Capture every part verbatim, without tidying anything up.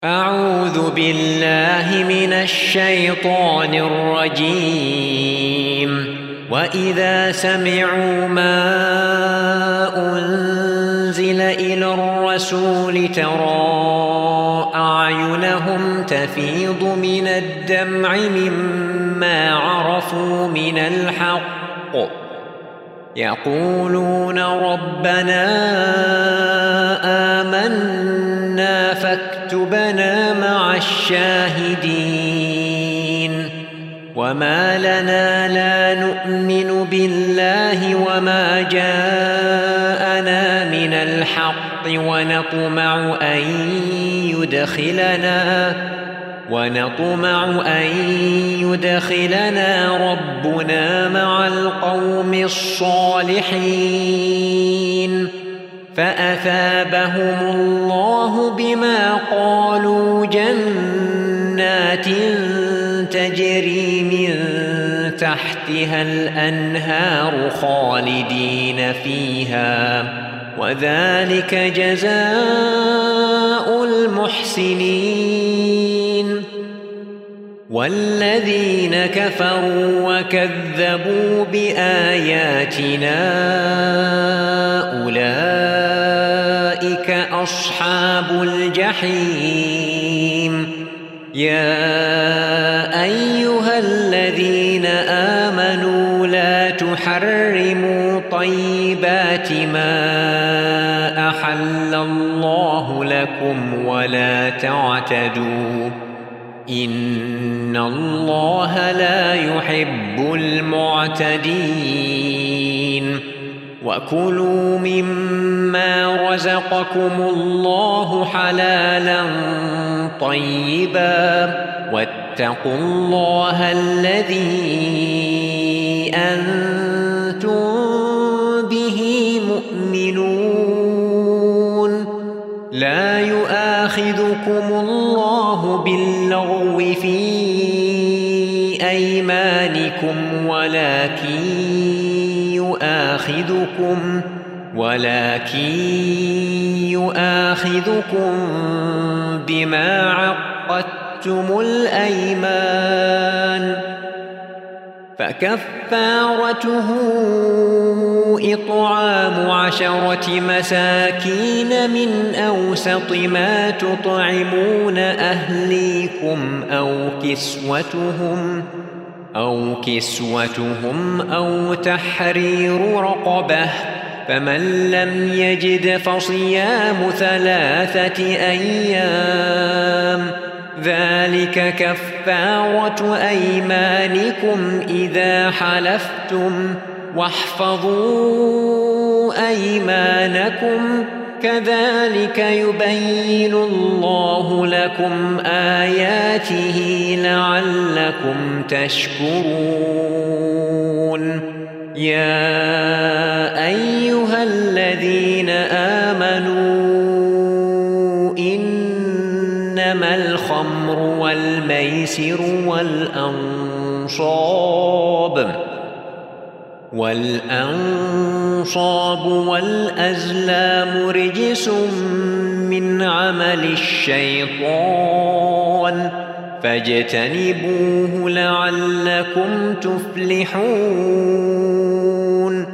أعوذ بالله من الشيطان الرجيم. وإذا سمعوا ما أنزل إلى الرسول ترى أعينهم تفيض من الدمع مما عرفوا من الحق يقولون ربنا آمنا فاكتبنا مع الشاهدين. وما لنا لا نؤمن بالله وما جاءنا من الحق ونطمع أن يدخلنا ونطمع أن يدخلنا ربنا مع القوم الصالحين. فأثابهم الله بما قالوا جنات تجري من تحتها الأنهار خالدين فيها وذلك جزاء المحسنين. والذين كفروا وكذبوا بآياتنا أولئك أصحاب الجحيم. يا أيها الذين آمنوا لا تحرموا طيبات ما أحل الله لكم ولا تعتدوا إن الله لا يحب المعتدين. وكلوا مما رزقكم الله حلالا طيبا واتقوا الله الذي أنتم به مؤمنون. لا يؤاخذكم الله باللغو في أيمانكم ولكن يؤاخذكم ولكن يؤاخذكم بما عقدتم الأيمان. فكفارته إطعام عشرة مساكين من أوسط ما تطعمون أهليكم أو كسوتهم أو كسوتهم أو تحرير رقبة. فمن لم يجد فصيام ثلاثة أيام ذلك كفارة أيمانكم إذا حلفتم واحفظوا أيمانكم كذلك يبين الله لكم آياته لعلكم تشكرون. يا أيها الذين آمنوا إنما الخمر والميسر والأنصاب والأنصاب والأزلام رجس من عمل الشيطان فاجتنبوه لعلكم تفلحون.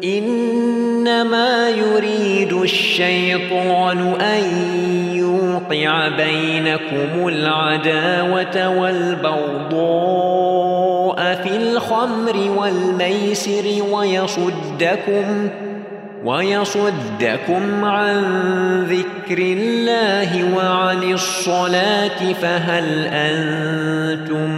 إنما يريد الشيطان أن يوقع بينكم العداوة والبغضاء في الخمر والميسر ويصدكم ويصدكم عن ذكر الله وعن الصلاة فهل أنتم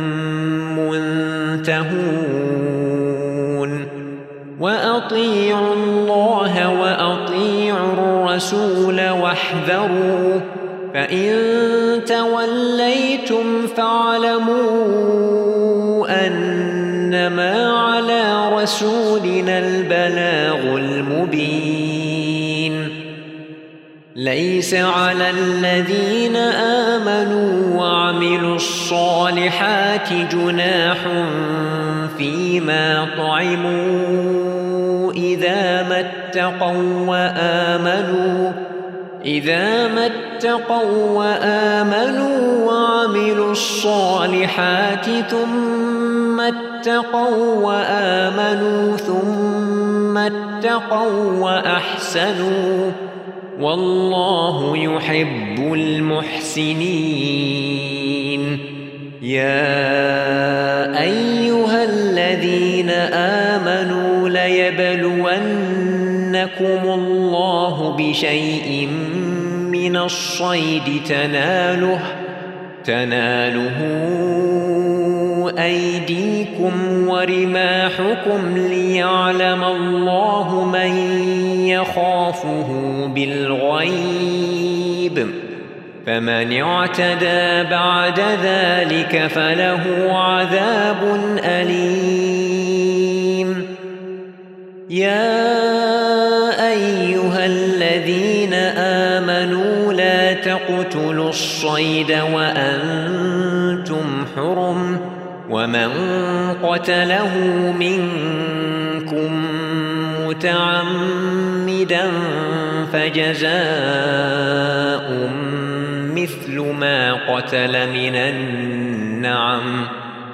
منتهون. وأطيعوا الله وأطيعوا الرسول واحذروا فإن توليتم فاعلموا أنما على رسولنا البلاغ المبين. ليس على الذين آمنوا وعملوا الصالحات جناح فيما طعموا إذا ما اتقوا وآمنوا إذا ما اتقوا وآمنوا وعملوا الصالحات ثم اتقوا وآمنوا ثم اتقوا وأحسنوا والله يحب المحسنين. يا أيها الذين آمنوا ليبلونكم الله بشيء من الصيد تناله تناله أيديكم ورماحكم ليعلم الله من يخافه بالغيب، فمن اعتدى بعد ذلك فله عذاب أليم. يا أيها الذين آمنوا لا تقتلوا الصيد وأنتم حرم، ومن قتله منكم متعمدا فجزاء مثل ما قتل من النعم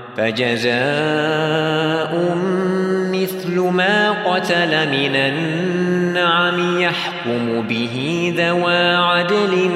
فجزاء مثل ما قتل من النعم يحكم به ذوى عدل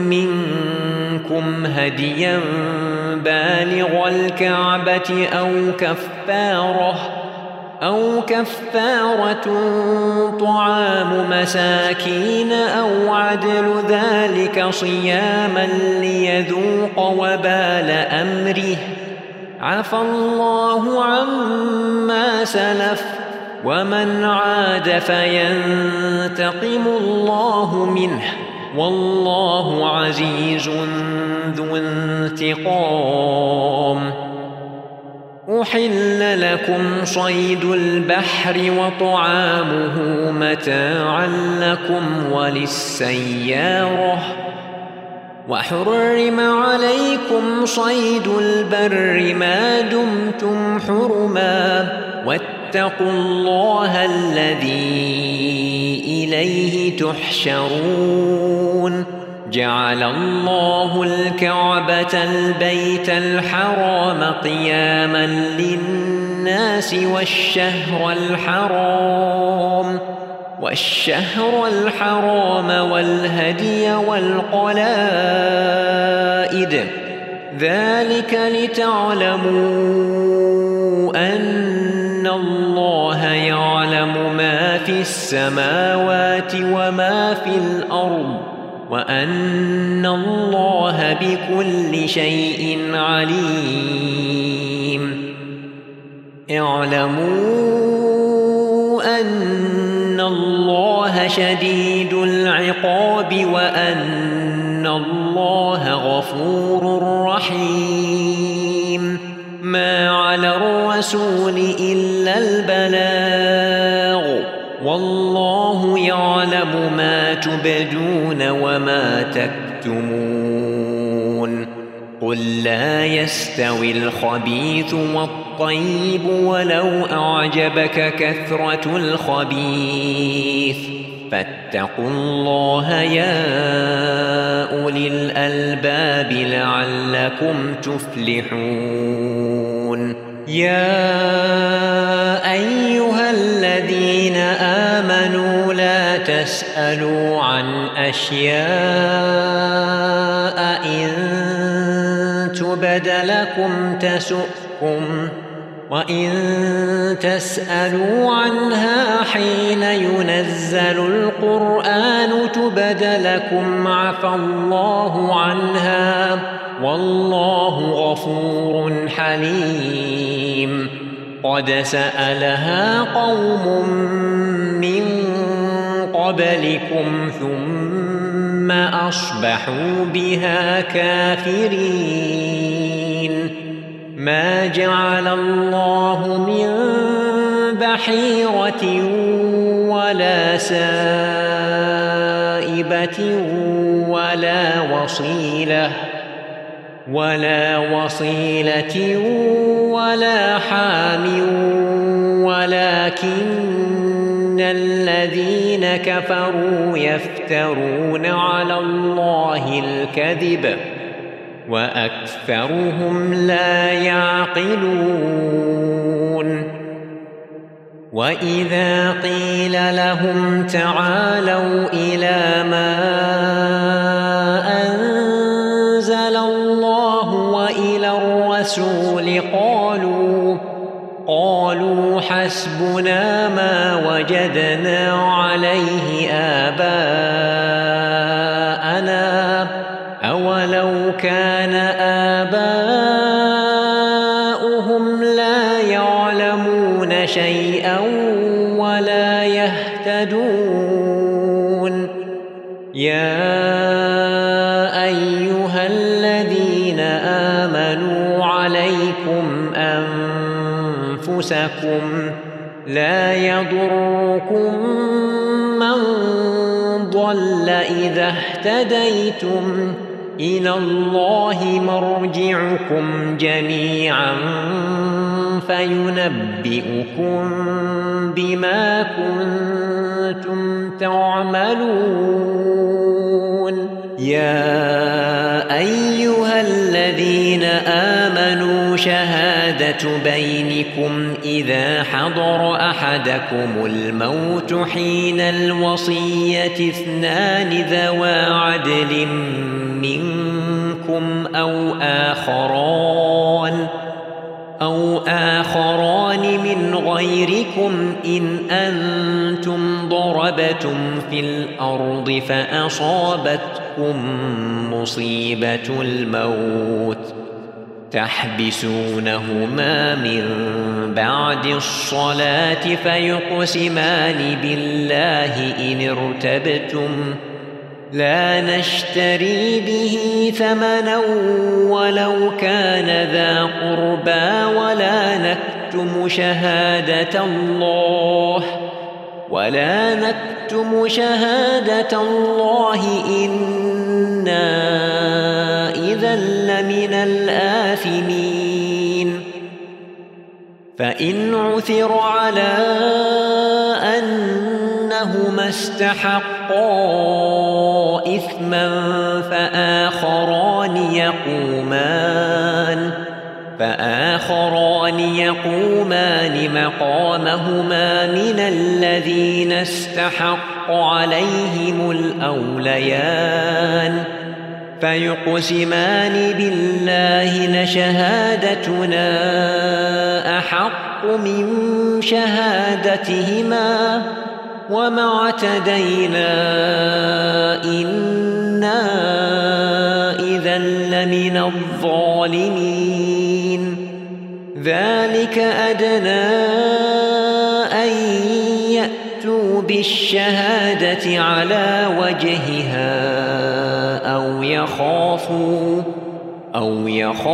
منكم هديا بالغ الكعبة أو كفارة أو كفارة طعام مساكين أو عدل ذلك صياما ليذوق وبال أمره، عفى الله عما سلف ومن عاد فينتقم الله منه والله عزيز ذو انتقام. أحل لكم صيد البحر وطعامه متاعا لكم وللسيارة، وحرم عليكم صيد البر ما دمتم حرما، واتقوا الله الذي إليه تحشرون. جعل الله الكعبة البيت الحرام قياما للناس والشهر الحرام والشهر الحرام والهدي والقلائد، ذلك لتعلموا أن الله يعلم ما في السماوات وما في الأرض وأن الله بكل شيء عليم. اعلموا أن الله شديد العقاب وأن الله غفور رحيم. ما على الرسول إلا البلاغ، والله يعلم ما تبدون وما تكتمون. قل لا يستوي الخبيث والطيب ولو أعجبك كثرة الخبيث، فاتقوا الله يا أولي الألباب لعلكم تفلحون. يا أيها الذين آمنوا لا تسألوا عن أشياء إن تبد لكم تسؤكم، وإن تسألوا عنها حين ينزل القرآن تبد لكم عفى الله عنها والله غفور حليم. قد سألها قوم من قبلكم ثم أصبحوا بها كافرين. ما جعل الله من بحيرة ولا سائبة ولا وصيلة ولا وصيلة ولا حام ولكن الذين كفروا يفترون على الله الكذب وأكثرهم لا يعقلون وإذا قيل لهم تعالوا إلى ما أنزل الله وإلى الرسول قالوا قالوا حسبنا ما وجدنا عليه آباءنا أولو كان آباؤهم لا يعلمون شيئا ولا يهتدون يا أيها الذين آمنوا عليكم أنفسكم لا يضركم من ضل إذا اهتديتم إلى الله مرجعكم جميعا فينبئكم بما كنتم تعملون يا أيها الذين آمنوا شهادة بينكم إذا حضر أحدكم الموت حين الوصية اثنان ذوى عدل منكم أو آخران أو آخران من غيركم إن أنتم ضربتم في الأرض فأصابتكم مصيبة الموت تحبسونهما من بعد الصلاة فيقسمان بالله إن ارتبتم لا نشتري به ثمنا ولو كان ذا قربى ولا نكتم شهادة الله ولا نكتم شهادة الله إنا إذا لمن الآثمين فإن عثر على أنهما استحقا إثما فآخران يقومان فآخران يقومان مقامهما من الذين استحق عليهم الأوليان فيقسمان بالله لشهادتنا أحق من شهادتهما وما اعتدينا إنا إذا لمن الظالمين ذلك أدنى أن يأتوا بالشهادة على وجهها أو يخافوا أو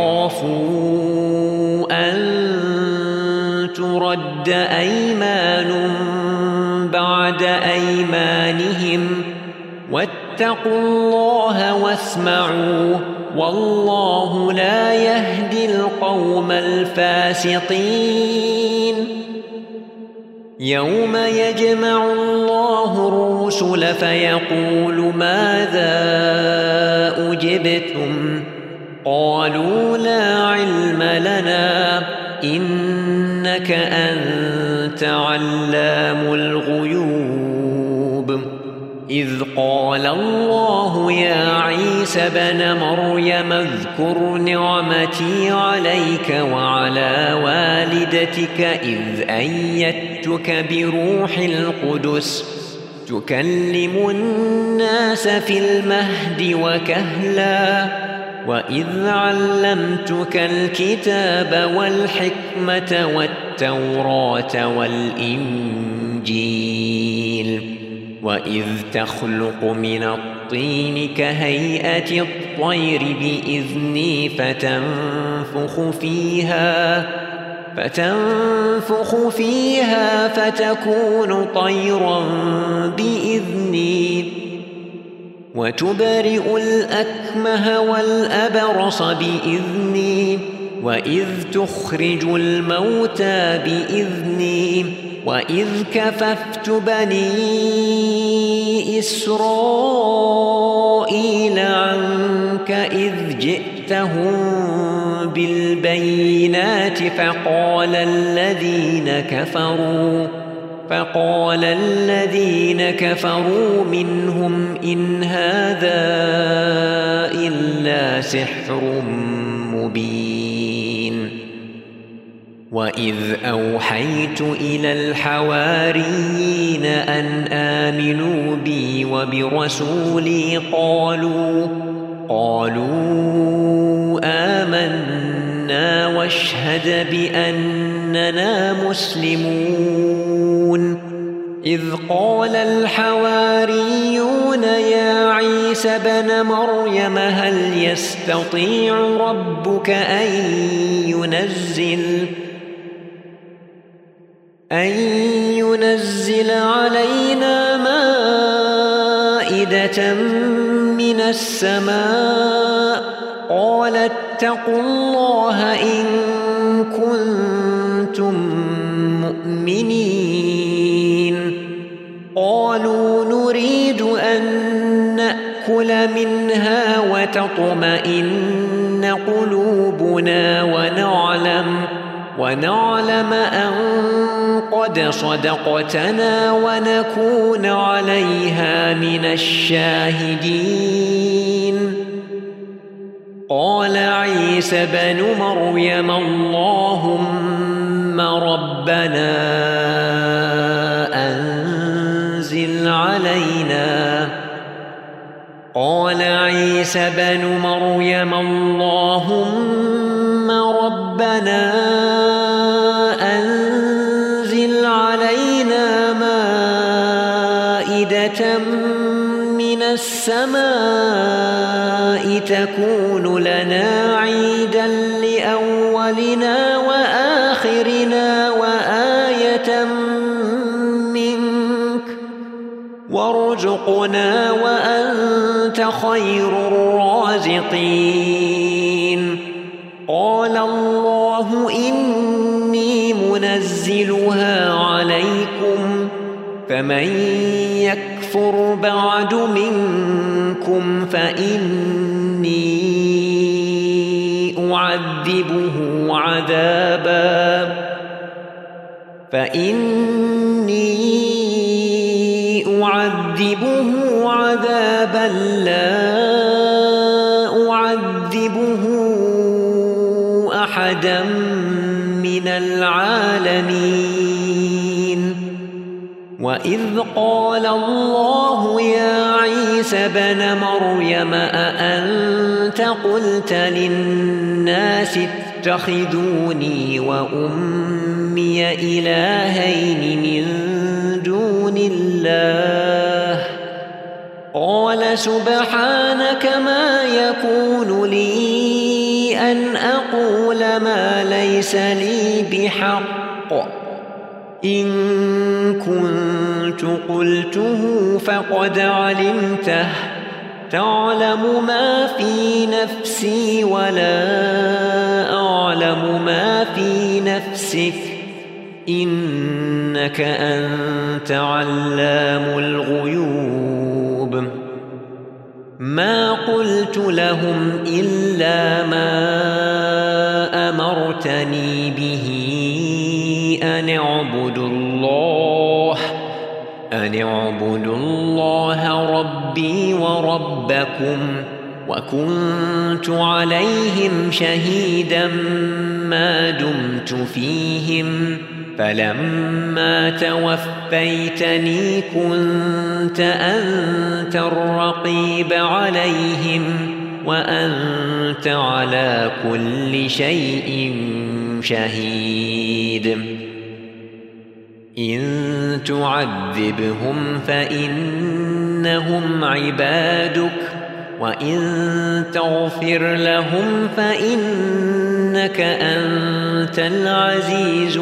يخافوا أن ترد أيمان بعد أيمانهم واتقوا الله واسمعوا والله لا يهدي القوم الفاسقين يوم يجمع الله الرسل فيقول ماذا أجبتم قالوا لا علم لنا إنك أنت علام الغيوب إذ قال الله يا عيسى بن مريم اذكر نعمتي عليك وعلى والدتك إذ أيدتك بروح القدس تكلم الناس في المهد وكهلا وإذ علمتك الكتاب والحكمة والتوراة والإنجيل وإذ تخلق من الطين كهيئة الطير بإذني فتنفخ فيها فتنفخ فيها فتكون طيرا بإذني وتبرئ الأكمه والأبرص بإذني وإذ تخرج الموتى بإذني وإذ كففت بني إسرائيل عنك إذ جئتهم بالبينات فقال الذين كفروا فقال الذين كفروا منهم إن هذا إلا سحر مبين وإذ أوحيت إلى الحواريين أن آمنوا بي وبرسولي قالوا قالوا آمنا واشهد بأننا مسلمون إذ قال الحواريون يا عيسى ابن مريم هل يستطيع ربك أن ينزل أن ينزل علينا مائدة من السماء قال اتقوا الله إن كنتم مؤمنين قالوا نريد أن نأكل منها وتطمئن قلوبنا ونعلم ونعلم أن قد صدقتنا ونكون عليها من الشاهدين قال عيسى بن مريم اللهم ربنا أنزل علينا قال عيسى بن مريم اللهم ربنا أنزل علينا مائدة من السماء تكون لنا عيدا لأولنا وآخرنا وآية منك وارزقنا وأنت خير الرازقين قال الله إني منزلها عليكم فمن يكفر بعد منكم فإني أعذبه عذابا فإني أعذبه عذابا لا أعذبه أحدا من العالمين وإذ قال الله يا عيسى ابن مريم أأنت قلت للناس اتخذوني وأمي إلهين من دون الله قال سبحانك ما يكون لي أن أقول ما ليس لي بحق إن كنت قلته فقد علمته تعلم ما في نفسي ولا أعلم ما في نفسك إنك أنت علام الغيوب ما قلت لهم إلا ما أمرتني به أن اعبدوا الله أن اعبدوا الله ربي وربكم وكنت عليهم شهيدا ما دمت فيهم فلما توفيتني كنت أنت الرقيب عليهم وأنت على كل شيء شهيد إن تعذبهم فإنهم عبادك وإن تغفر لهم فإنك أنت العزيز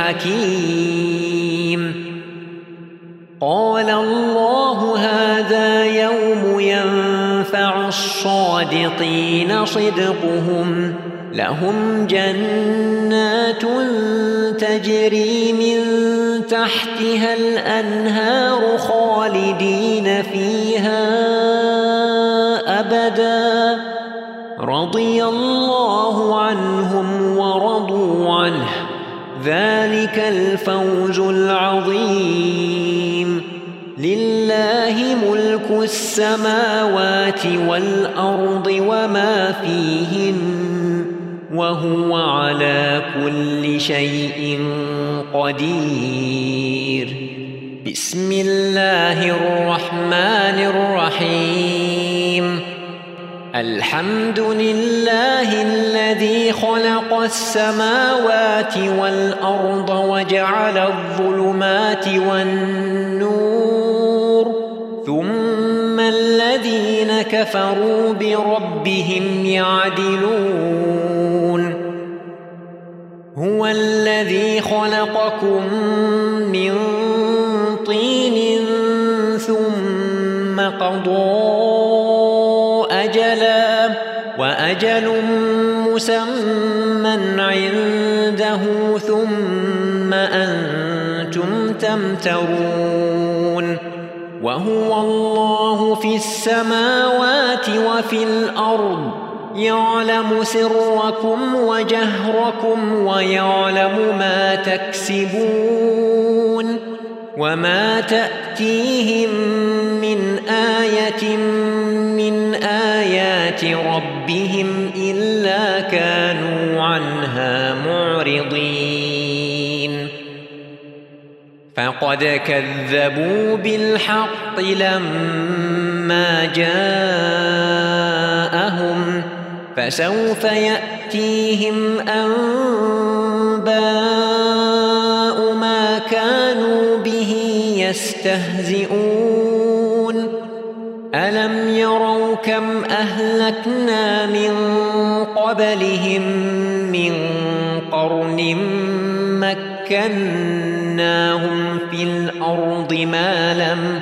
الحكيم قال الله هذا يوم ينفع الصادقين صدقهم لهم جنات تجري من تحتها الأنهار خالدين فيها أبدا رضي الله عنهم ورضوا عنه ذلك الفوز العظيم لله ملك السماوات والأرض وما فيهن وهو على كل شيء قدير بسم الله الرحمن الرحيم الحمد لله الذي خلق السماوات والأرض وجعل الظلمات والنور ثم الذين كفروا بربهم يعدلون هو الذي خلقكم من طين ثم قضى أجلا وأجل مسمى عنده ثم أنتم تمترون وهو الله في السماوات وفي الأرض يعلم سركم وجهركم ويعلم ما تكسبون وما تأتيهم من آية من آيات ربهم إلا كانوا عنها معرضين فقد كذبوا بالحق لما جاءهم فسوف يأتيهم أنباء ما كانوا به يستهزئون ألم يروا كم أهلكنا من قبلهم من قرن مكناهم في الأرض ما لم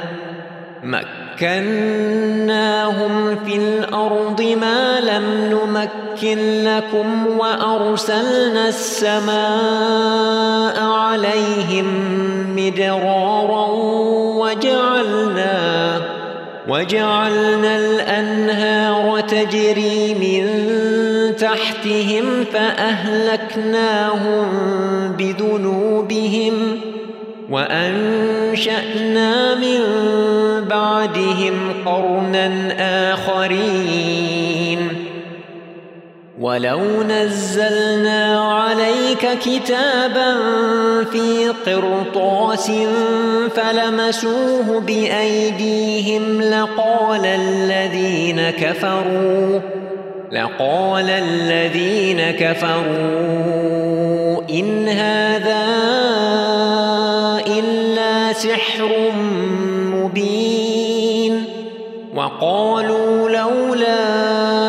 مكناهم في الأرض ما لم نمكن لكم وأرسلنا السماء عليهم مدرارا وجعلنا وجعلنا الأنهار تجري من تحتهم فأهلكناهم بذنوبهم وأنشأنا من بعدهم قرنا آخرين ولو نزلنا عليك كتابا في قرطاس فلمسوه بأيديهم لقال الذين كفروا لقال الذين كفروا إن هذا إلا سحر مبين وقالوا لولا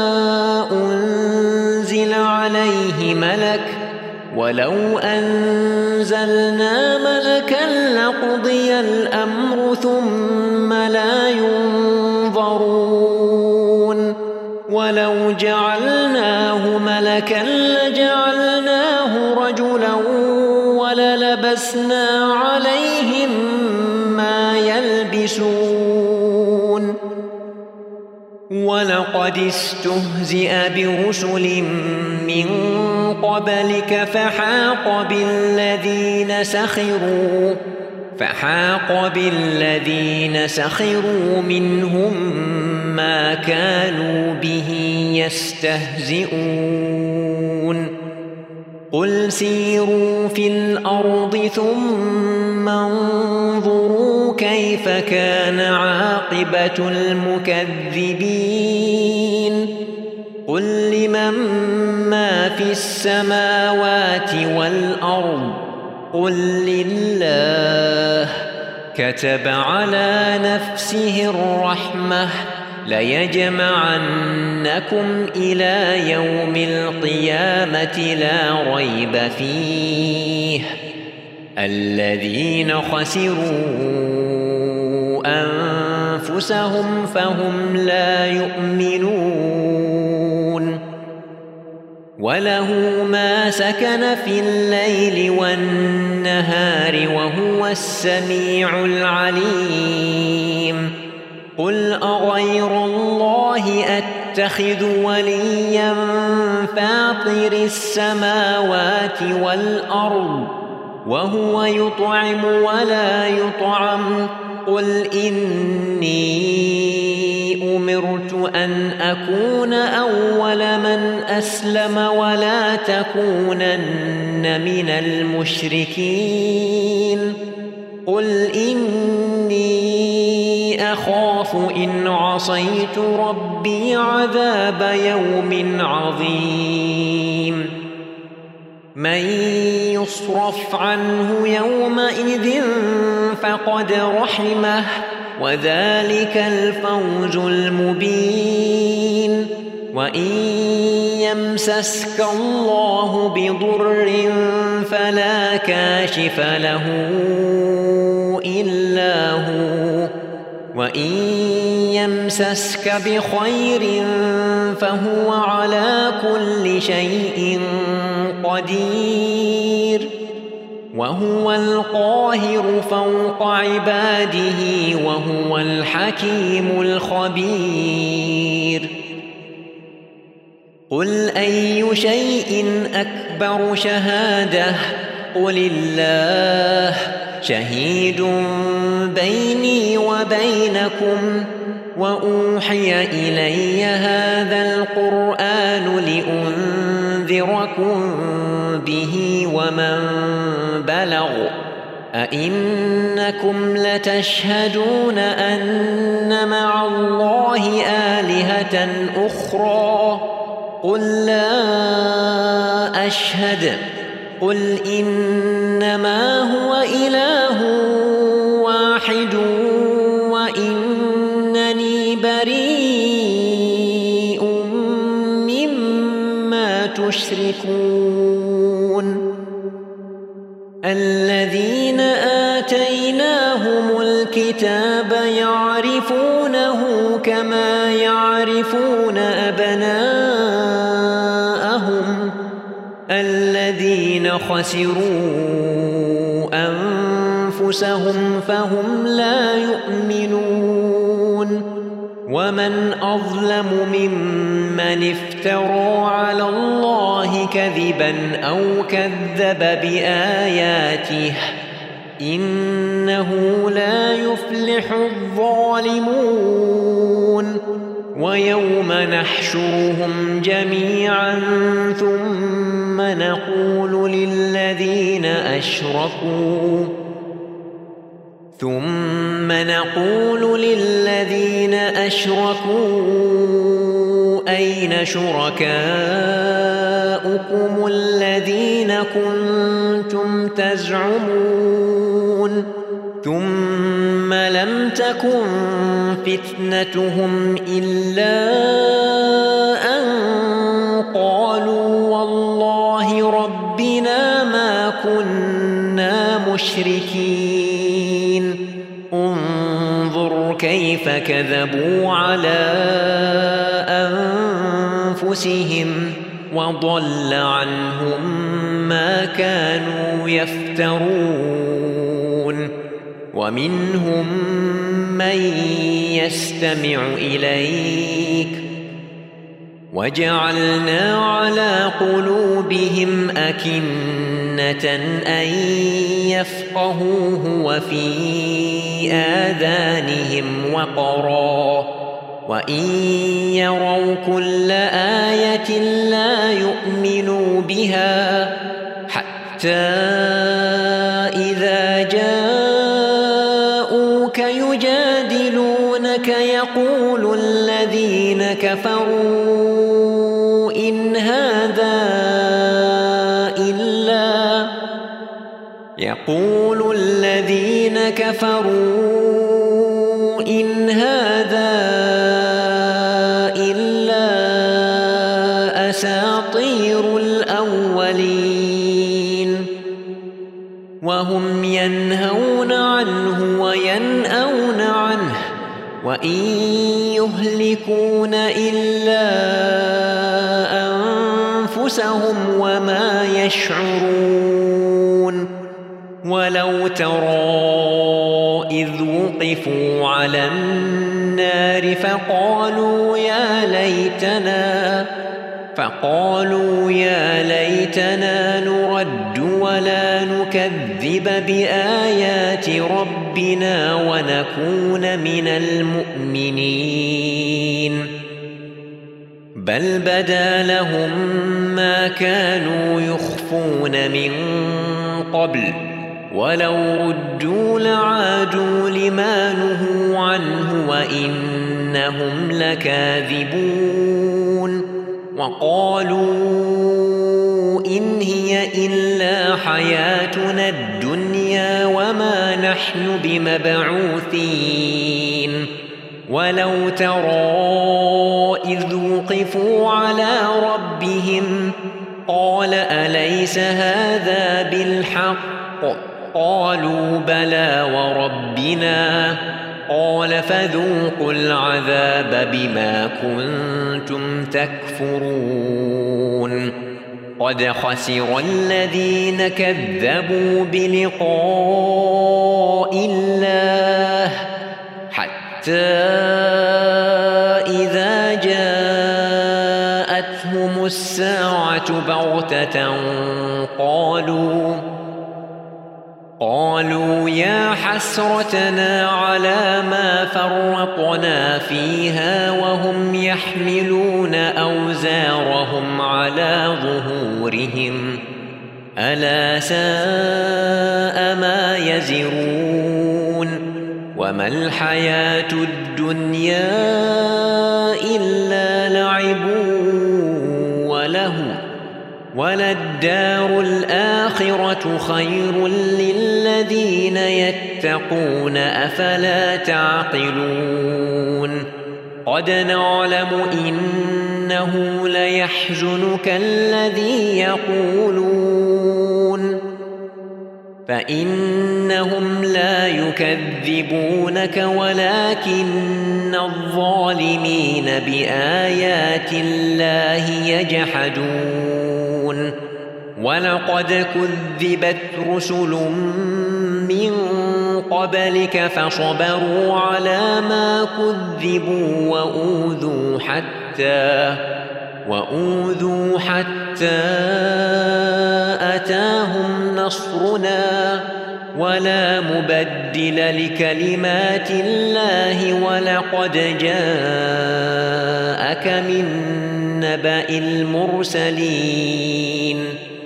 أنزل عليه ملك ولو أنزلنا ملكا لقضي الأمر ثم لا ينظرون ولو جعلناه ملكا لجعلناه رجلا وللبسنا عليهم ما يلبسون ولقد استهزئ برسل من قبلك فحاق بالذين سخروا فحاق بالذين سخروا منهم ما كانوا به يستهزئون قل سيروا في الأرض ثم انظروا كيف كان عاقبة المكذبين قل لمن ما في السماوات والأرض قل لله كتب على نفسه الرحمة ليجمعنكم إلى يوم القيامة لا ريب فيه الذين خسروا أنفسهم فهم لا يؤمنون وله ما سكن في الليل والنهار وهو السميع العليم قل أغير الله أتخذ وليا فاطر السماوات والأرض وهو يطعم ولا يطعم قل إني أمرت أن أكون أول من أسلم ولا تكونن من المشركين قل إني أخاف إن عصيت ربي عذاب يوم عظيم من يصرف عنه يومئذ فقد رحمه وذلك الفوز المبين وإن يمسسك الله بضر فلا كاشف له إلا هو وإن يمسسك بخير فهو على كل شيء قدير وهو القاهر فوق عباده وهو الحكيم الخبير قل أي شيء أكبر شهادة قل الله شهيد بيني وبينكم وأوحي إلي هذا القرآن لأنذركم به ومن بلغ أئنكم لتشهدون أن مع الله آلهة أخرى قل لا أشهد قل إنما هو إله واحد وإنني بريء مما تشركون الذين آتيناهم الكتاب يعرفونه كما يعرفون أبناءهم الذين خسروا أنفسهم فهم لا يؤمنون ومن أظلم ممن افترى على الله كذبا أو كذب بآياته إنه لا يفلح الظالمون ويوم نحشرهم جميعا ثم نقول للذين أشركوا ثم نقول للذين أشركوا أين شركاؤكم الذين كنتم تزعمون ثم لم تكن فتنتهم إلا أن قالوا والله ربنا ما كنا مشركين انظر كيف كذبوا على أنفسهم وضل عنهم ما كانوا يفترون ومنهم من يستمع إليك وجعلنا على قلوبهم أكنة أن يفقهوه وفي آذانهم وقرا وإن يروا كل آية لا يؤمنوا بها حتى إذا جاءوك يجادلونك يقول الذين كفروا إن هذا إلا يقول الذين كفروا إن هذا إلا أساطير الأولين وهم ينهون عنه وينأون عنه وإن يهلكون إلا أنفسهم وما يشعرون ولو ترى إذ وقفوا على النار فقالوا يا ليتنا فقالوا يا ليتنا نرد ولا نكذب بآيات ربنا ونكون من المؤمنين بل بدا لهم ما كانوا يخفون من قبل ولو ردوا لعادوا لما نهوا عنه وإنهم لكاذبون وقالوا إن هي إلا حياتنا الدنيا وما نحن بمبعوثين ولو ترى إذ وقفوا على ربهم قال أليس هذا بالحق قالوا بلى وربنا قال فذوقوا العذاب بما كنتم تكفرون قد خسر الذين كذبوا بلقاء الله حتى إذا جاءتهم الساعة بغتة قالوا قالوا يا حسرتنا على ما فرطنا فيها وهم يحملون أوزارهم على ظهورهم ألا ساء ما يزرون وما الحياة الدنيا إلا لعب وله وللدار الآخرة خير للذين يتقون أفلا تعقلون قد نعلم إنه ليحزنك الذي يقولون فإنهم لا يكذبونك ولكن الظالمين بآيات الله يجحدون ولقد كذبت رسل من قبلك فصبروا على ما كذبوا وأوذوا حتى وأوذوا حتى أتاهم نصرنا ولا مبدل لكلمات الله ولقد جاءك من نبأ المرسلين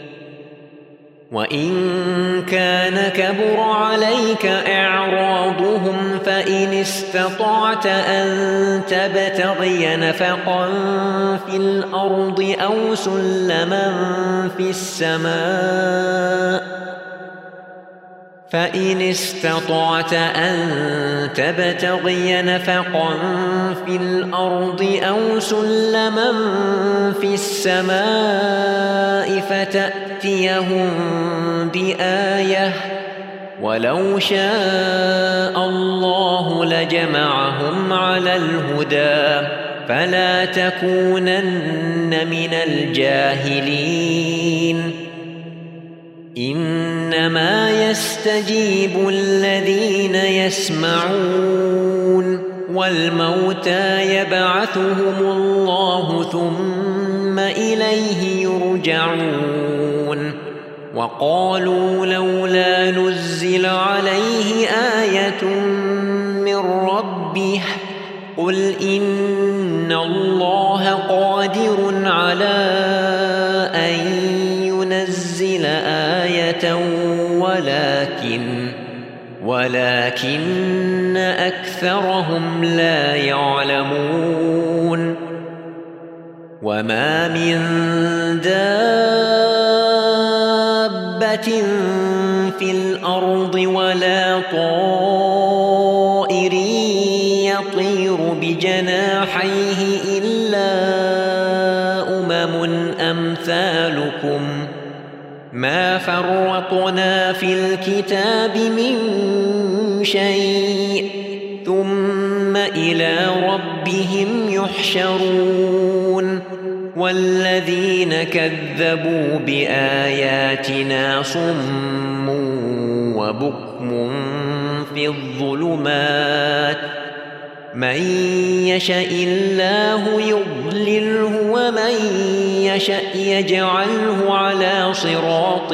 وإن كان كبر عليك إعراضهم فإن استطعت أن تبتغي نفقا في الأرض أو سلما في السماء فإن استطعت أن تبتغي نفقا في الأرض أو سلما في السماء فتأتيهم بآية ولو شاء الله لجمعهم على الهدى فلا تكونن من الجاهلين إنما يستجيب الذين يسمعون والموتى يبعثهم الله ثم إليه يرجعون وقالوا لولا نزل عليه آية من ربه قل إن الله قادر على أن ينزل آية ولكن ولكن أكثرهم لا يعلمون وما من دابة في الأرض ولا طائر يطير بجناحيه إلا أمم أمثالكم ما فرطنا في الكتاب من شيء ثم إلى ربهم يحشرون والذين كذبوا بآياتنا صم وبكم في الظلمات من يشاء الله يضلله ومن يشاء يجعله على صراط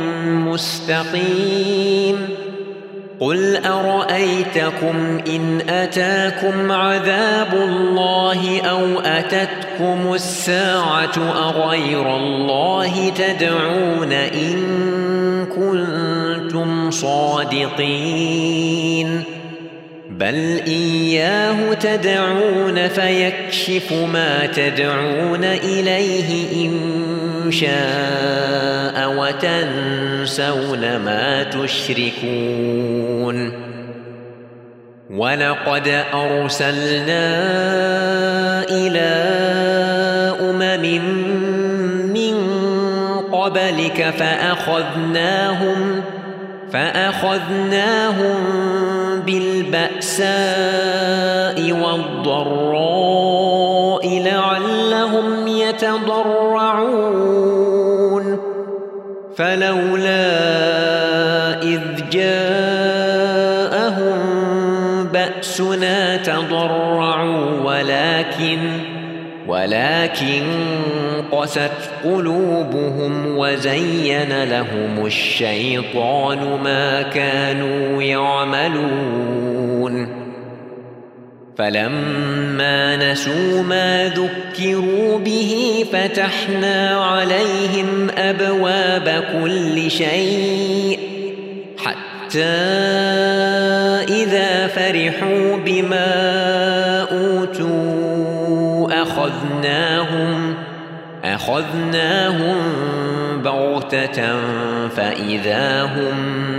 مستقيم قل أرأيتكم إن أتاكم عذاب الله أو أتتكم الساعة أغير الله تدعون إن كنتم صادقين بل إياه تدعون فيكشف ما تدعون إليه إن شاء وتنسون ما تشركون ولقد أرسلنا إلى أمم من قبلك فأخذناهم فأخذناهم بالبأساء والضراء لعلهم يتضرعون فلولا إذ جاءهم بأسنا تضرعوا ولكن ولكن قست قلوبهم وزين لهم الشيطان ما كانوا يعملون فلما نسوا ما ذكروا به فتحنا عليهم أبواب كل شيء حتى إذا فرحوا بما أوتوا أخذناهم أخذناهم بغتة فإذا هم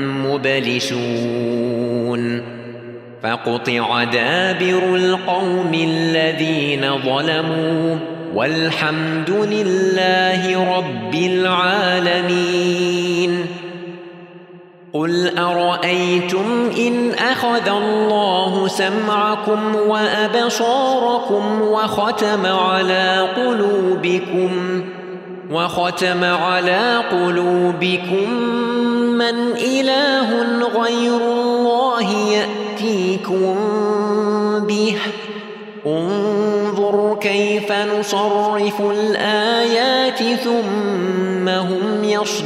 مبلسون فقطع دابر القوم الذين ظلموا والحمد لله رب العالمين قل أرأيتم إن أخذ الله سمعكم وأبصاركم وختم على قلوبكم وختم على قلوبكم من إله غير الله يأتيكم به انظر كيف نصرف الآيات ثم هم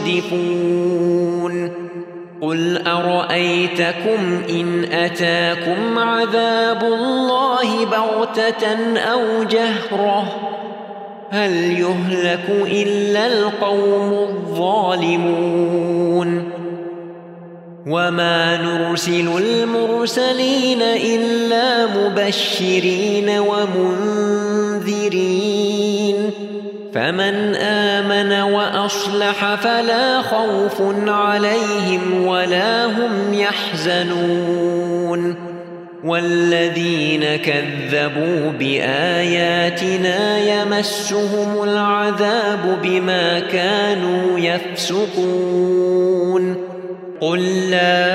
يصدفون قل أرأيتكم إن أتاكم عذاب الله بغتة أو جهرة هل يهلك إلا القوم الظالمون وما نرسل المرسلين إلا مبشرين ومنذرين فمن آمن وأصلح فلا خوف عليهم ولا هم يحزنون والذين كذبوا بآياتنا يمسهم العذاب بما كانوا يفسقون قل لا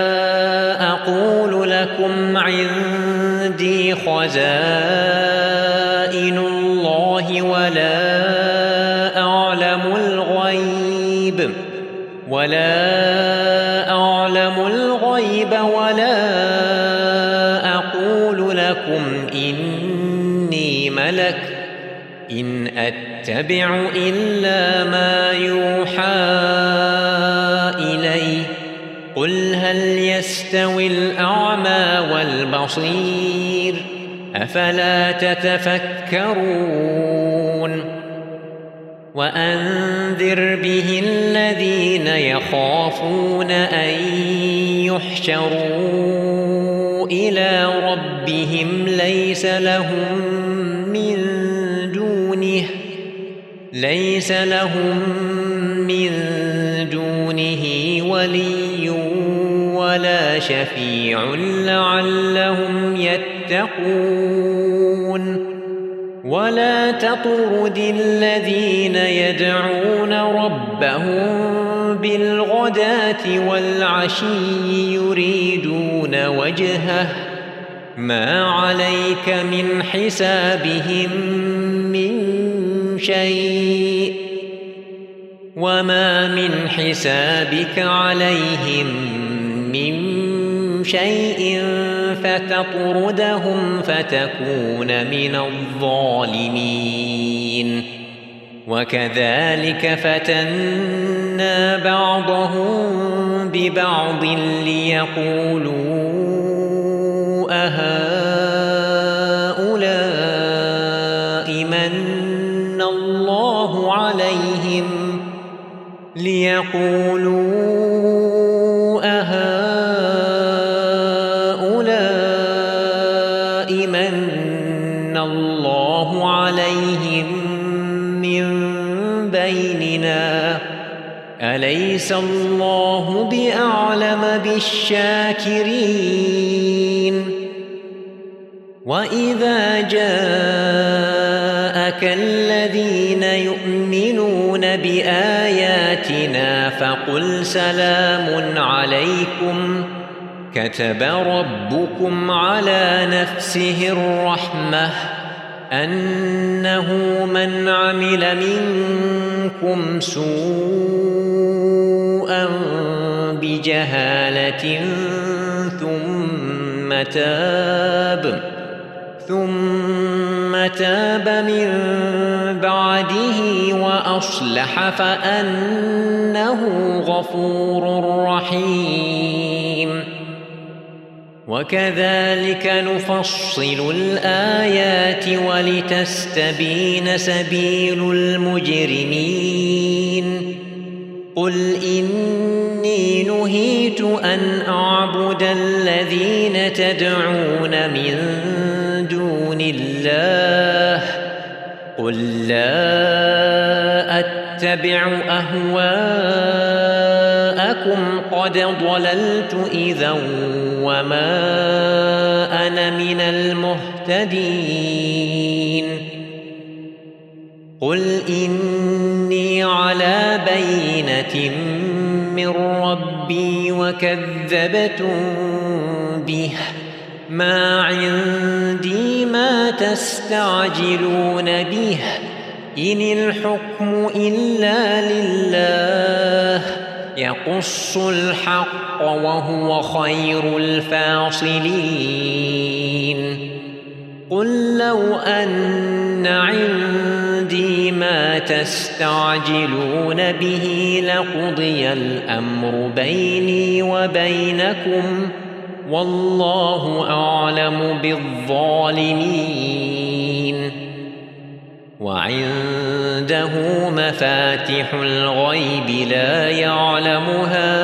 أقول لكم عندي خزائن الله ولا أعلم الغيب ولا أعلم الغيب ولا أقول لكم إني ملك إن أتبع إلا ما يوحى إلي قل هل يستوي الأعمى والبصير أفلا تتفكرون وأنذر به الذين يخافون أن يحشروا إلى ربهم ليس لهم من دونه ليس لهم من دونه ولي ولا شفيع لعلهم يتقون ولا تطرد الذين يدعون ربهم بالغداة والعشي يريدون وجهه ما عليك من حسابهم من شيء وما من حسابك عليهم من شيء فتطردهم فتكون من الظالمين وكذلك فتنا بعضهم ببعض ليقولوا أهؤلاء من الله عليهم ليقولوا أهؤلاء من الله عليهم من بيننا أليس الله بأعلم بالشاكرين وإذا جاءك الذين يؤمنون بآياتنا فقل سلام عليكم كتب ربكم على نفسه الرحمة أنه من عمل منكم سوءا بجهالة ثم تاب ثم تاب من بعده وأصلح فأنه غفور رحيم وكذلك نفصل الآيات ولتستبين سبيل المجرمين قل إني نهيت أن أعبد الذين تدعون من دون الله قل لا أتبع أهواءكم قد ضللت إذا وما أنا من المهتدين قل إني على بينة من ربي وكذبتم به ما عندي ما تستعجلون به إن الحكم إلا لله يقص الحق وهو خير الفاصلين قل لو أن عندي ما تستعجلون به لقضي الأمر بيني وبينكم والله أعلم بالظالمين وعنده مفاتح الغيب لا يعلمها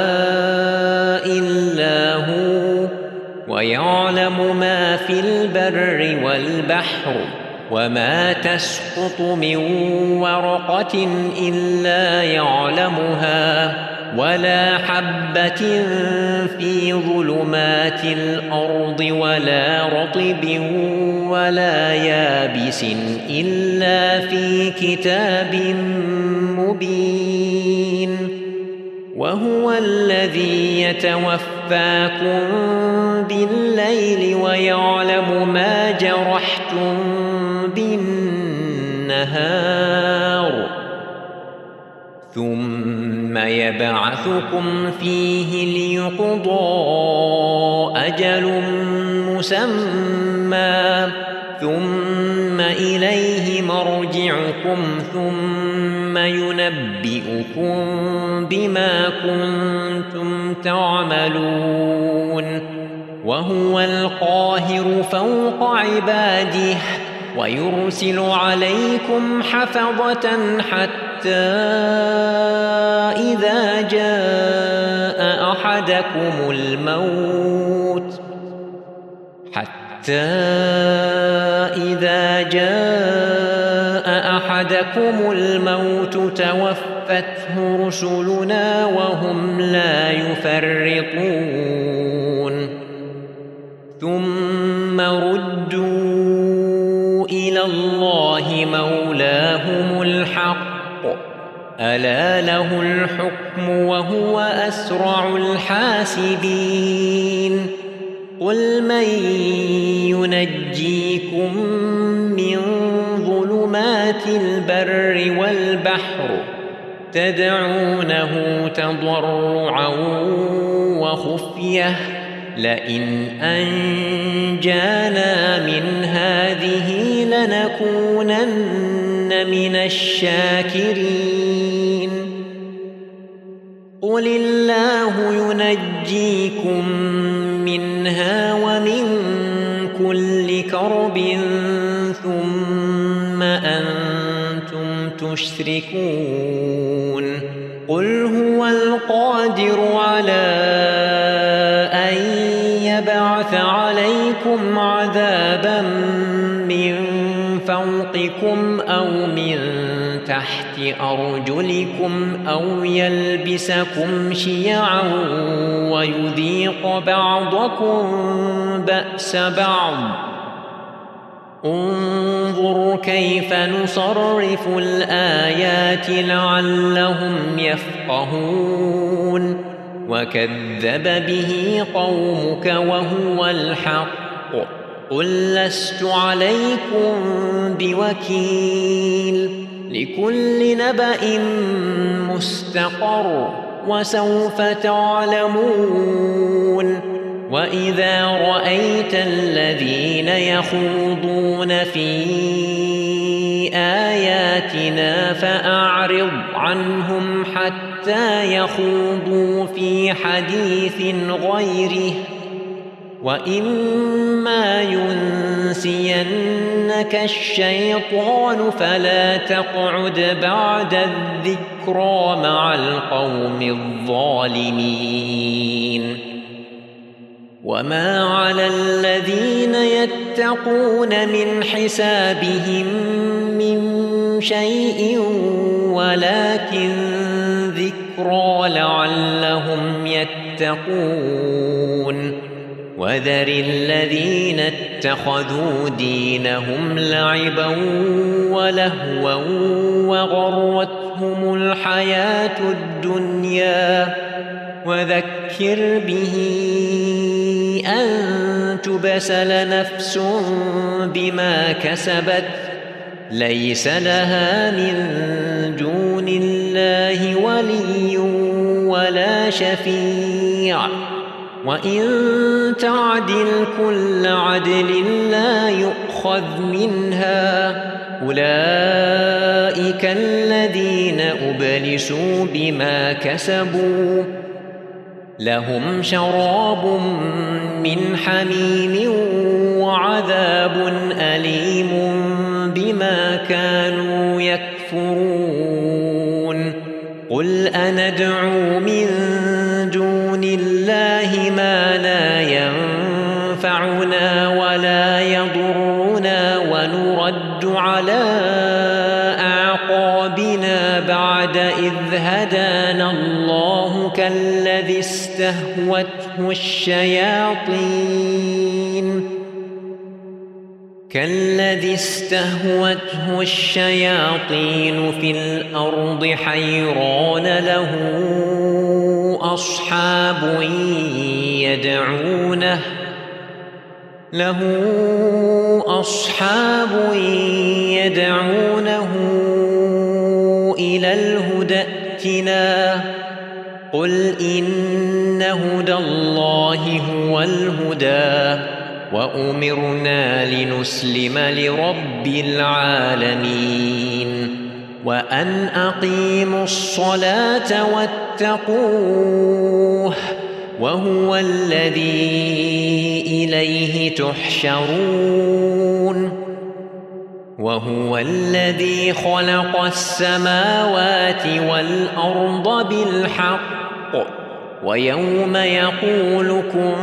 إلا هو ويعلم ما في البر والبحر وما تسقط من ورقة إلا يعلمها ولا حبة في ظلمات الأرض ولا رطب ولا يابس إلا في كتاب مبين وهو الذي يتوفاكم بالليل ويعلم ما جرحتم بالنهار ثم يبعثكم فيه ليقضى أجل مسمى ثم إليه مرجعكم ثم ينبئكم بما كنتم تعملون وهو القاهر فوق عباده ويرسل عليكم حفظة حتى إذا جاء أحدكم الموت حتى إذا جاء أحدكم الموت توفته رسلنا وهم لا يفرطون ثم ردوا إلى الله مولاهم الحق ألا له الحكم وهو أسرع الحاسبين قل من ينجيكم من ظلمات البر والبحر تدعونه تضرعا وخفية لئن أنجانا من هذه لنكونن من الشاكرين قل الله ينجيكم منها ومن كل كرب ثم أنتم تشركون قل هو القادر على أن يبعث عليكم عذابا من فوقكم أو من تحت أرجلكم أو يلبسكم شيعا ويذيق بعضكم بأس بعض انظر كيف نصرف الآيات لعلهم يفقهون وكذب به قومك وهو الحق قل لست عليكم بوكيل لكل نبأ مستقر وسوف تعلمون وإذا رأيت الذين يخوضون في آياتنا فأعرض عنهم حتى يخوضوا في حديث غيره وإما ينسينك الشيطان فلا تقعد بعد الذكرى مع القوم الظالمين وما على الذين يتقون من حسابهم من شيء ولكن ذكرى لعلهم يتقون وذر الذين اتخذوا دينهم لعبا ولهوا وغرتهم الحياة الدنيا وذكر به أن تبسل نفس بما كسبت ليس لها من دون الله ولي ولا شفيع وإن تعدل كل عدل لا يؤخذ منها أولئك الذين أبلسوا بما كسبوا لهم شراب من حميم وعذاب أليم بما كانوا يكفرون قل أندعو من دون الله ما لا ينفعنا ولا يضرنا ونرد على أعقابنا بعد إذ هدانا الله كالذي استهوته الشياطين كالذي استهوته الشياطين في الأرض حيران له أصحاب يدعونه له أصحاب يدعونه إلى الهدى ائتنا قل إن هدى الله هو الهدى وأمرنا لنسلم لرب العالمين وأن أقيموا الصلاة واتقوه وهو الذي إليه تحشرون وهو الذي خلق السماوات والأرض بالحق ويوم يقول كن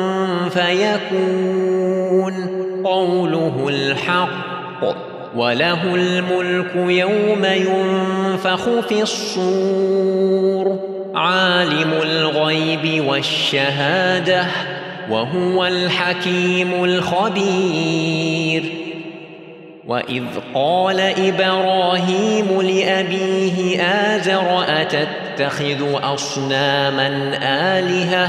فيكون قوله الحق وله الملك يوم ينفخ في الصور عالم الغيب والشهادة وهو الحكيم الخبير وإذ قال إبراهيم لأبيه آزر أتتخذ أصناما آلهة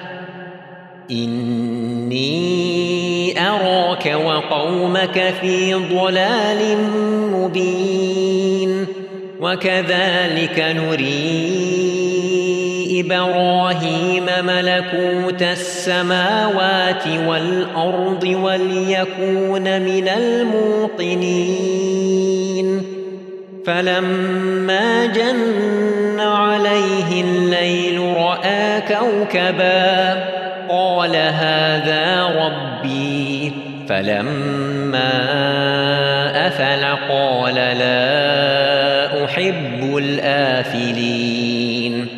إني أراك وقومك في ضلال مبين وكذلك نري إبراهيم ملكوت السماوات والأرض وليكون من الموقنين فلما جن عليه الليل رأى كوكبا قال هذا ربي فلما أفل قال لا أحب الآفلين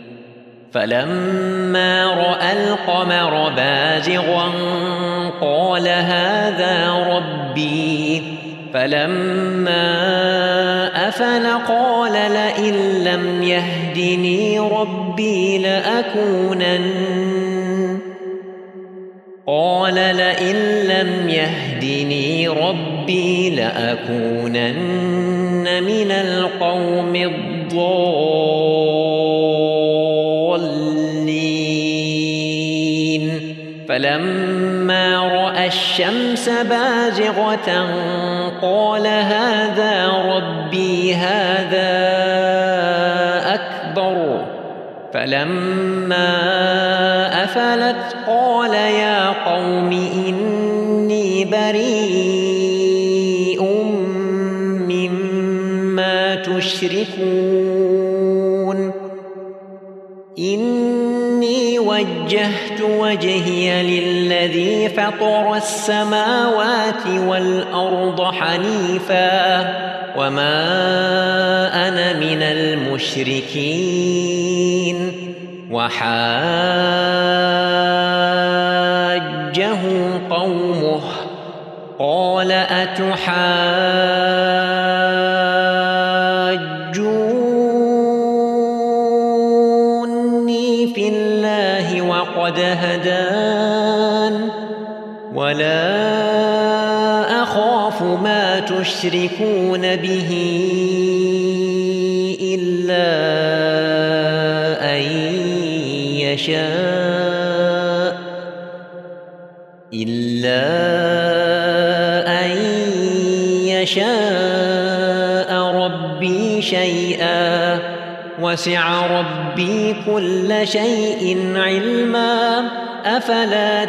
فلما رأى القمر بازغا قال هذا ربي فلما أفل قال لئن لم يهدني ربي لأكونن قال لئن لم يهدني ربي لأكونن من القوم الضالين فلما رأى الشمس بازغة قال هذا ربي هذا أكبر فلما أفلت قال يا قوم إني بريء مما تشركون إني وجهت وجهي للذي فطر السماوات والأرض حنيفا وما أنا من المشركين وحاجه قومه قال أتحاجوني في الله وقد هدان ولا أخاف ما تشركون به إلا أن يشاء إلا أن يشاء ربي شيئا وسع ربي كل شيء علما أفلا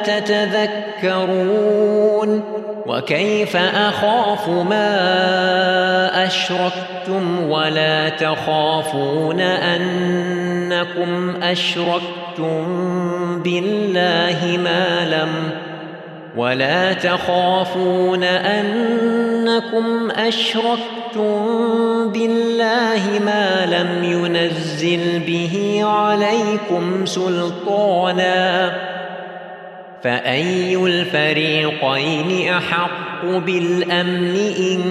تتذكرون وكيف أخاف ما أشركتم ولا تخافون أنكم أشركتم بالله ما لم ولا تخافون أنكم أشركتم بالله ما لم ينزل به عليكم سلطانا فأي الفريقين أحق بالأمن إن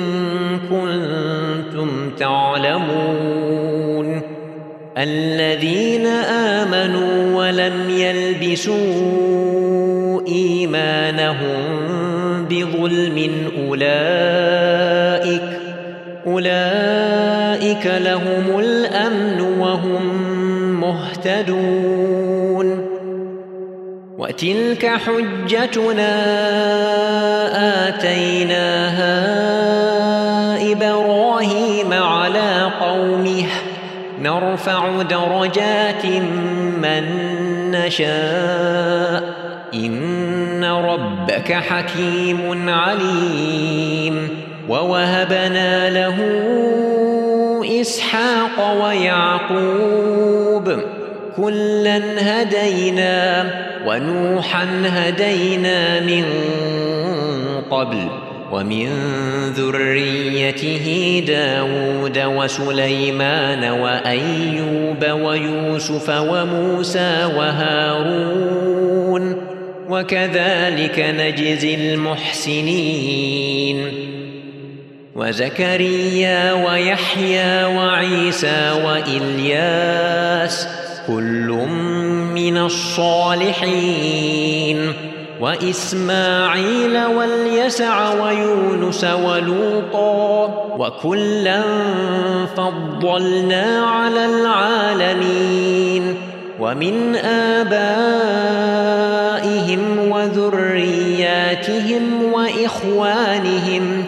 كنتم تعلمون الذين آمنوا ولم يلبسوا إيمانهم بظلم أولئك أولئك لهم الأمن وهم مهتدون وتلك حجتنا آتيناها إبراهيم على قومه نرفع درجات من نشاء إن ربك حكيم عليم ووهبنا له إسحاق ويعقوب كلا هدينا ونوحا هدينا من قبل ومن ذريته داود وسليمان وأيوب ويوسف وموسى وهارون وكذلك نجزي المحسنين وزكريا ويحيى وعيسى وإلياس كل من الصالحين وإسماعيل واليسع ويونس ولوطا وكلا فضلنا على العالمين ومن آبائهم وذرياتهم وإخوانهم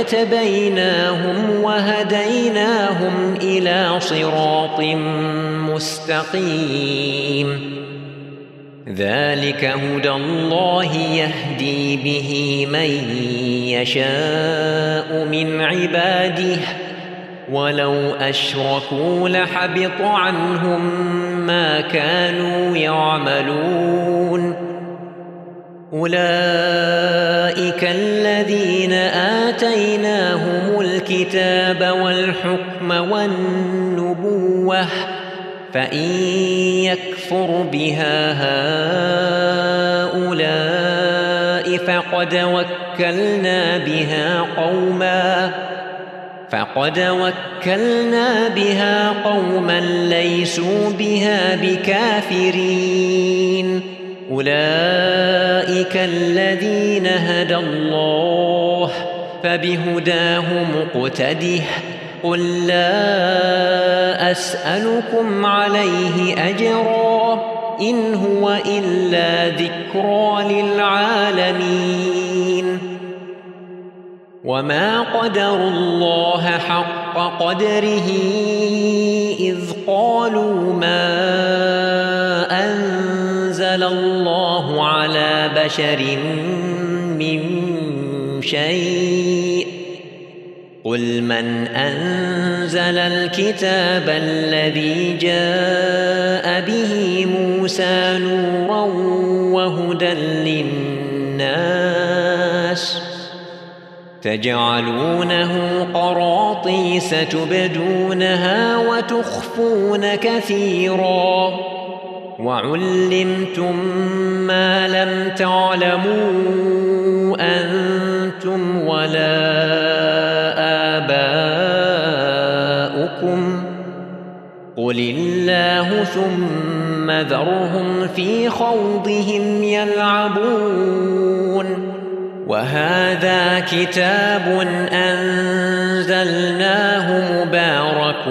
واجتبيناهم وهديناهم إلى صراط مستقيم ذلك هدى الله يهدي به من يشاء من عباده ولو أشركوا لحبط عنهم ما كانوا يعملون أولئك الذين آتيناهم الكتاب والحكم والنبوة فإن يكفر بها هؤلاء فقد وكلنا بها قوما فقد وكلنا بها قوما ليسوا بها بكافرين أولئك الذين هدى الله فبهداه مقتده قل لا أسألكم عليه أجرا إن هو إلا ذكرى للعالمين وما قدروا الله حق قدره إذ قالوا ما أنزل الله على بشر من شيء قل من أنزل الكتاب الذي جاء به موسى نورا وهدى للناس تجعلونه قراطيس تبدونها وتخفون كثيرا وعلمتم ما لم تعلموا أنتم ولا آباؤكم قل الله ثم ذرهم في خوضهم يلعبون وهذا كتاب أنزلناه مبارك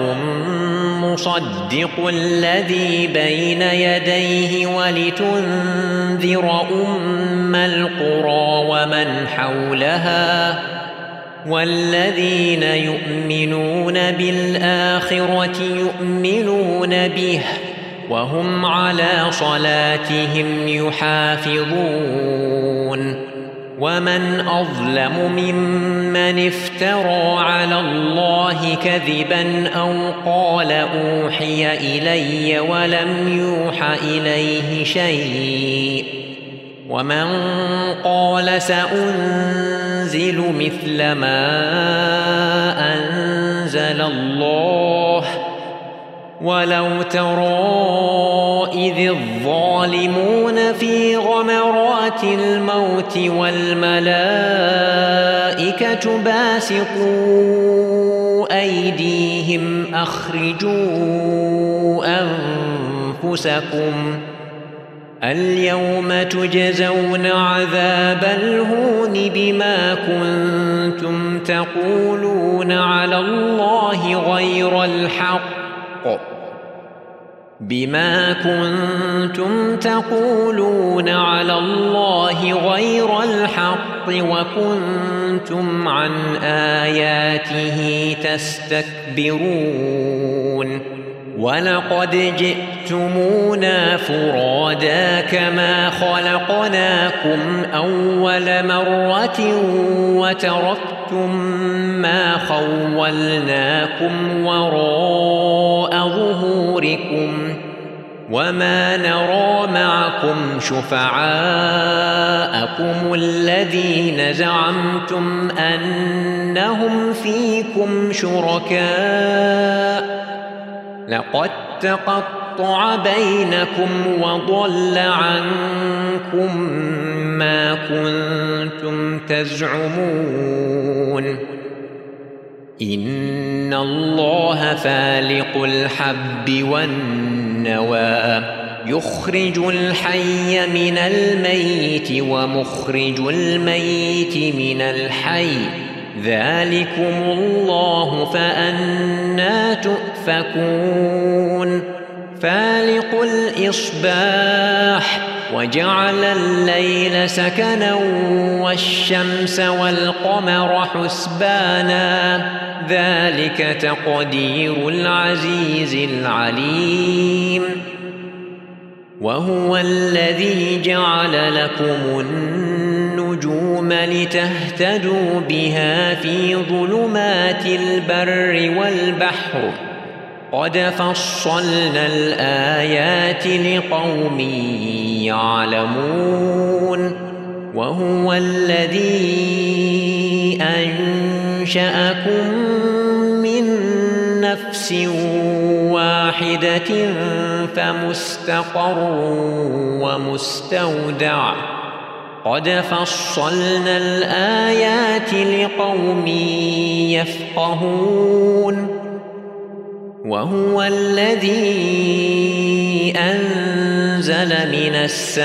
مصدق الذي بين يديه ولتنذر أم القرى ومن حولها والذين يؤمنون بالآخرة يؤمنون به وهم على صلاتهم يحافظون ومن أظلم ممن افترى على الله كذبا أو قال أوحي إلي ولم يوح إليه شيء ومن قال سأنزل مثل ما أنزل الله ولو ترى إذ الظالمون في غمرات الموت والملائكة باسطوا أيديهم أخرجوا أنفسكم اليوم تجزون عذاب الهون بما كنتم تقولون على الله غير الحق بما كنتم تقولون على الله غير الحق وكنتم عن آياته تستكبرون ولقد جئتمونا فرادا كما خلقناكم أول مرة وتركتم ما خولناكم وراء ظهوركم وما نرى معكم شفعاءكم الذين زعمتم أنهم فيكم شركاء لقد تقطع بينكم وضل عنكم ما كنتم تزعمون إن الله فالق الحب والنوى يخرج الحي من الميت ومخرج الميت من الحي ذلكم الله فأنى تؤفكون فالق الإصباح وجعل الليل سكنا والشمس والقمر حسبانا ذلك تقدير العزيز العليم وهو الذي جعل لكم النجوم لتهتدوا بها في ظلمات البر والبحر قد فصلنا الآيات لقوم يعلمون وهو الذي أنشأكم من نفس واحدة فمستقر ومستودع قد فصلنا الآيات لقوم يفقهون وهو الذي أنزل من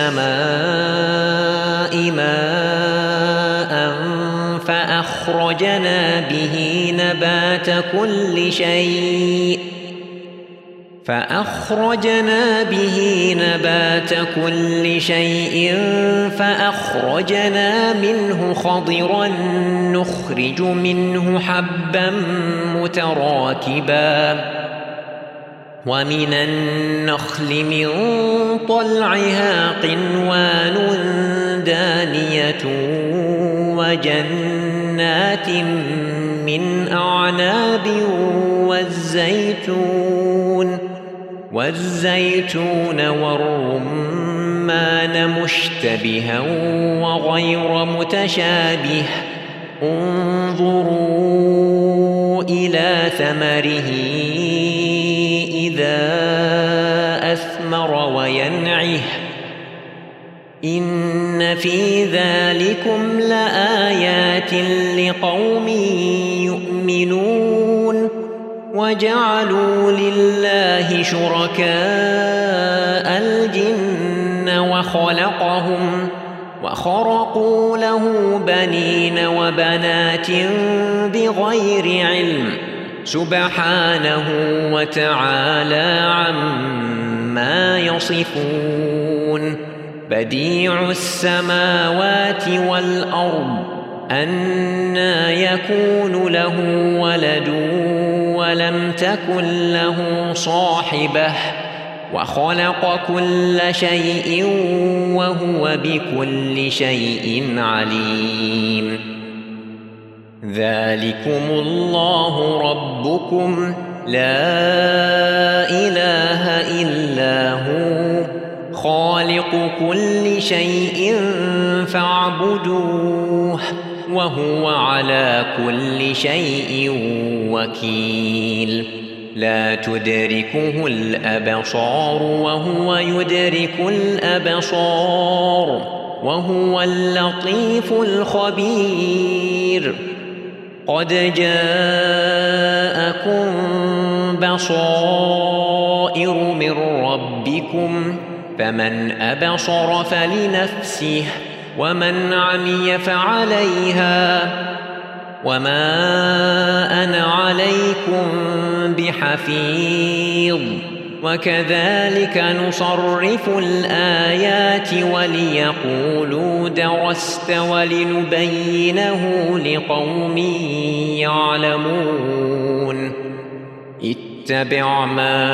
السماء ماء فأخرجنا به نبات كل شيء فأخرجنا به نبات كل شيء فأخرجنا منه خضرا نخرج منه حبا متراكبا ومن النخل من طلعها قنوان دانية وجنات من أعناب والزيتون والزيتون والرمان مشتبها وغير متشابه انظروا إلى ثمره إذا أثمر وينعه إن في ذلكم لآيات لقوم يؤمنون وجعلوا لله شركاء الجن وخلقهم وخرقوا له بنين وبنات بغير علم سبحانه وتعالى عما يصفون بديع السماوات والأرض أنى يكون له ولد ولم تكن له صاحبة وخلق كل شيء وهو بكل شيء عليم ذلكم الله ربكم لا إله إلا هو خالق كل شيء فاعبدوه وهو على كل شيء وكيل لا تدركه الأبصار وهو يدرك الأبصار وهو اللطيف الخبير قد جاءكم بصائر من ربكم فمن أبصر فلنفسه ومن عمي فعليها وما أنا عليكم بحفيظ وكذلك نصرف الآيات وليقولوا درست ولنبينه لقوم يعلمون اتبع ما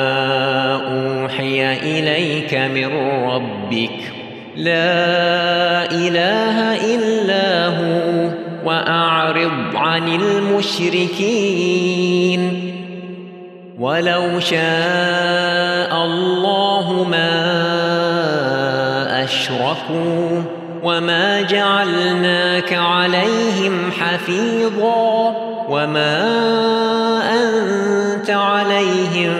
أوحي إليك من ربك لا إله إلا هو وأعرض عن المشركين ولو شاء الله ما أشركوا وما جعلناك عليهم حفيظا وما أنت عليهم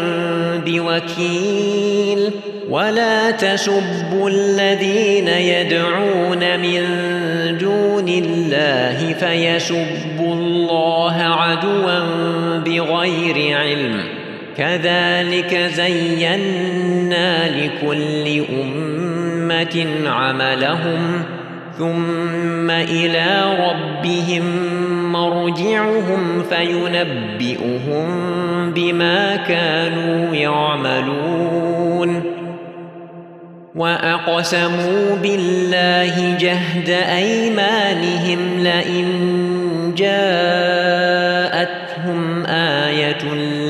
بوكيل ولا تسبوا الذين يدعون من دون الله فيسبوا الله عدوا بغير علم كذلك زينا لكل أمة عملهم ثم إلى ربهم مرجعهم فينبئهم بما كانوا يعملون وأقسموا بالله جهد أيمانهم لئن جاءتهم آية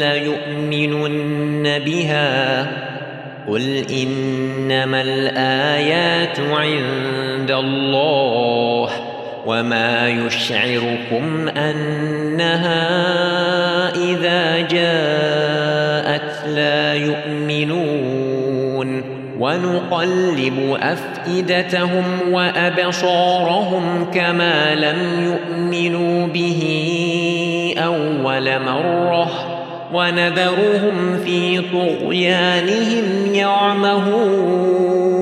ليؤمنن بها قل إنما الآيات عند الله وما يشعركم أنها إذا جاءت لا يؤمنون ونقلب أفئدتهم وأبصارهم كما لم يؤمنوا به أول مرة ونذرهم في طغيانهم يعمهون